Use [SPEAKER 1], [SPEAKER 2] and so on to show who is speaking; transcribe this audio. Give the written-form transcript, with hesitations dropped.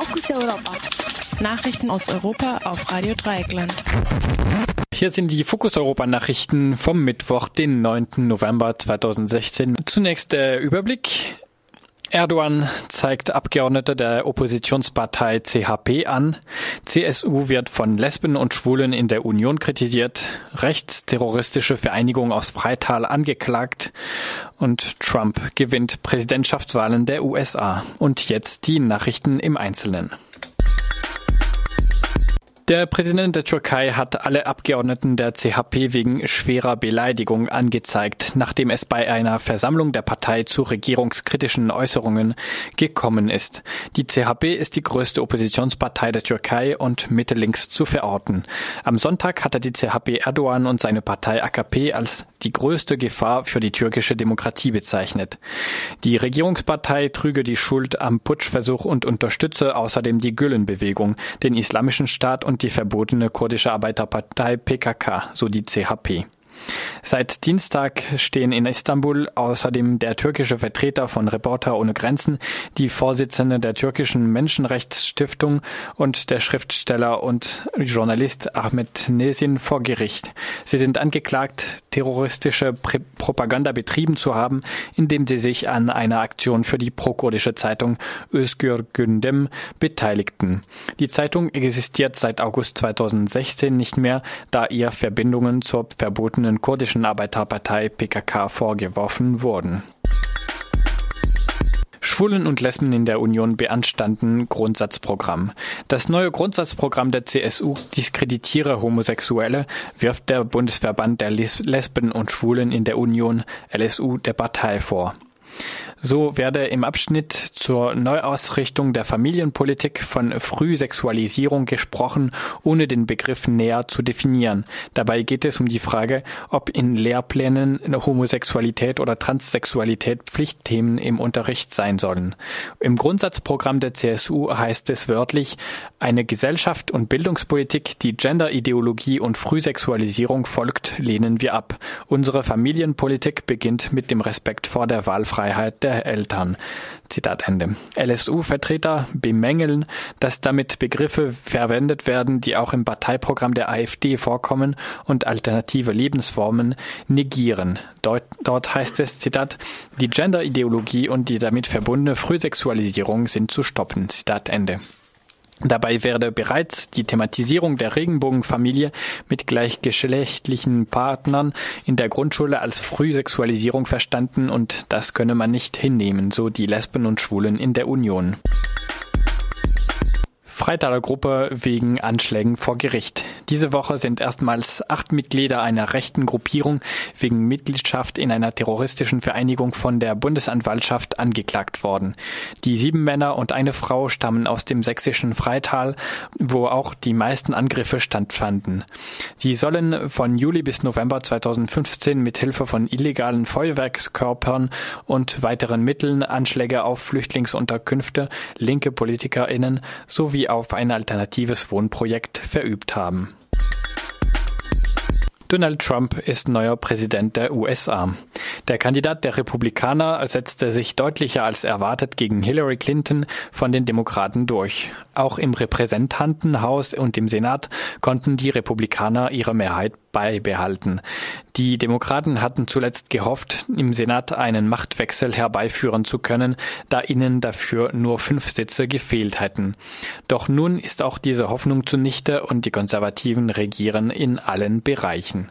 [SPEAKER 1] Fokus Europa. Nachrichten aus Europa auf Radio Dreieckland.
[SPEAKER 2] Hier sind die Fokus Europa Nachrichten vom Mittwoch, den 9. November 2016. Zunächst der Überblick. Erdogan zeigt Abgeordnete der Oppositionspartei CHP an. CSU wird von Lesben und Schwulen in der Union kritisiert. Rechtsterroristische Vereinigung aus Freital angeklagt. Und Trump gewinnt Präsidentschaftswahlen der USA. Und jetzt die Nachrichten im Einzelnen. Der Präsident der Türkei hat alle Abgeordneten der CHP wegen schwerer Beleidigung angezeigt, nachdem es bei einer Versammlung der Partei zu regierungskritischen Äußerungen gekommen ist. Die CHP ist die größte Oppositionspartei der Türkei und mittellinks zu verorten. Am Sonntag hatte die CHP Erdogan und seine Partei AKP als die größte Gefahr für die türkische Demokratie bezeichnet. Die Regierungspartei trüge die Schuld am Putschversuch und unterstütze außerdem die Gülen-Bewegung, den Islamischen Staat und die verbotene kurdische Arbeiterpartei PKK, so die CHP. Seit Dienstag stehen in Istanbul außerdem der türkische Vertreter von Reporter ohne Grenzen, die Vorsitzende der türkischen Menschenrechtsstiftung und der Schriftsteller und Journalist Ahmet Nesin vor Gericht. Sie sind angeklagt, terroristische Propaganda betrieben zu haben, indem sie sich an einer Aktion für die prokurdische Zeitung Özgür Gündem beteiligten. Die Zeitung existiert seit August 2016 nicht mehr, da ihr Verbindungen zur verbotenen kurdischen Arbeiterpartei PKK vorgeworfen wurden. Schwulen und Lesben in der Union beanstanden Grundsatzprogramm. Das neue Grundsatzprogramm der CSU diskreditiere Homosexuelle, wirft der Bundesverband der Lesben und Schwulen in der Union, LSU, der Partei vor. So werde im Abschnitt zur Neuausrichtung der Familienpolitik von Frühsexualisierung gesprochen, ohne den Begriff näher zu definieren. Dabei geht es um die Frage, ob in Lehrplänen Homosexualität oder Transsexualität Pflichtthemen im Unterricht sein sollen. Im Grundsatzprogramm der CSU heißt es wörtlich, eine Gesellschaft und Bildungspolitik, die Genderideologie und Frühsexualisierung folgt, lehnen wir ab. Unsere Familienpolitik beginnt mit dem Respekt vor der Wahlfreiheit der Eltern. Zitat Ende. LSU-Vertreter bemängeln, dass damit Begriffe verwendet werden, die auch im Parteiprogramm der AfD vorkommen und alternative Lebensformen negieren. Dort heißt es, Zitat, die Genderideologie und die damit verbundene Frühsexualisierung sind zu stoppen. Zitat Ende. Dabei werde bereits die Thematisierung der Regenbogenfamilie mit gleichgeschlechtlichen Partnern in der Grundschule als Frühsexualisierung verstanden und das könne man nicht hinnehmen, so die Lesben und Schwulen in der Union. Freitaler Gruppe wegen Anschlägen vor Gericht. Diese Woche sind erstmals 8 Mitglieder einer rechten Gruppierung wegen Mitgliedschaft in einer terroristischen Vereinigung von der Bundesanwaltschaft angeklagt worden. Die 7 Männer und eine Frau stammen aus dem sächsischen Freital, wo auch die meisten Angriffe stattfanden. Sie sollen von Juli bis November 2015 mit Hilfe von illegalen Feuerwerkskörpern und weiteren Mitteln Anschläge auf Flüchtlingsunterkünfte, linke PolitikerInnen sowie auf ein alternatives Wohnprojekt verübt haben. Donald Trump ist neuer Präsident der USA. Der Kandidat der Republikaner setzte sich deutlicher als erwartet gegen Hillary Clinton von den Demokraten durch. Auch im Repräsentantenhaus und im Senat konnten die Republikaner ihre Mehrheit beibehalten. Die Demokraten hatten zuletzt gehofft, im Senat einen Machtwechsel herbeiführen zu können, da ihnen dafür nur 5 Sitze gefehlt hätten. Doch nun ist auch diese Hoffnung zunichte und die Konservativen regieren in allen Bereichen.